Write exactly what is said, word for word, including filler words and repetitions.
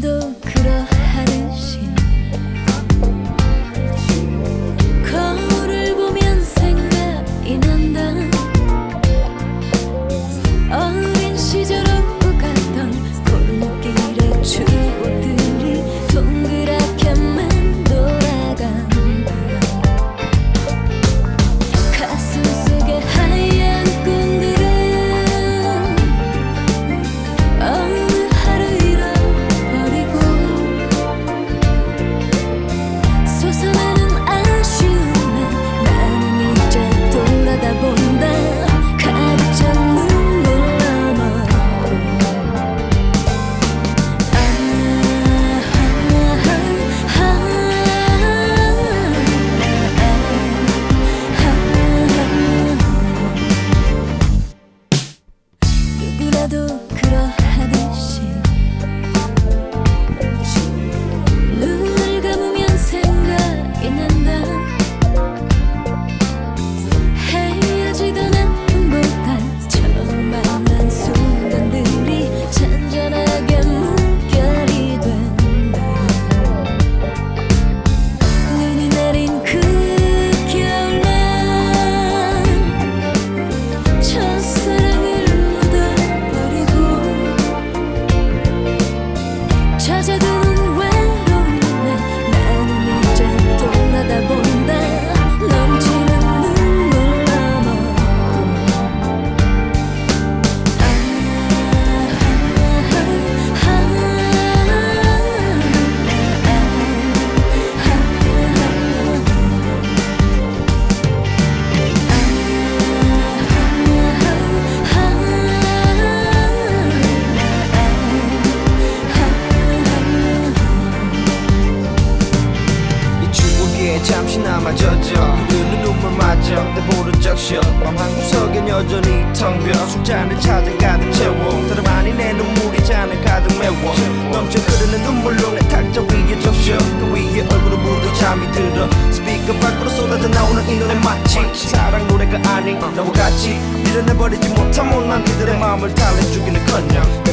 누구라도 그러하듯이 거울을 보면 생각이 난다. 어린 시절 오고 갔던 골목길의 추억들이 동그랗게만 돌아간다. 가슴 속에 하얀 꿈들은 어느 하루 잃어버리고 솟아나는 아쉬움에 나는 이제 돌아다 본다. 가득 찬 눈물 너머로 누구라도 그러하듯이 눈을 감으면 생각이 난다. 헤어지던 아픔보다 처음 만난 순간들이 잔잔하게 물결이 된다. 눈이 내린 그 겨울날 첫사랑을 묻어버리고 찾아드는 외로움에 나는 이제 돌아다 본다. 넘치는 눈물 너머로 이 추억에 잠시나마 젖어 흐르는 눈물마저 내 볼을 적셔. 밤 한구석엔 여전히 텅 비어 술잔을 찾아 가득 채워. 다름 아닌 내 눈물이 잔을 가득 메워. 넘쳐 흐르는 눈물로 내 탁자 위에 적셔. 그 위에 얼굴을 묻어 잠이 들어. 스피커 밖으로 쏟아져 나오는 이 노래 마치 사랑 노래가 아닌 나와 같이 밀어내버리지 못한 못난 그들의 마음을 달래주기는커녕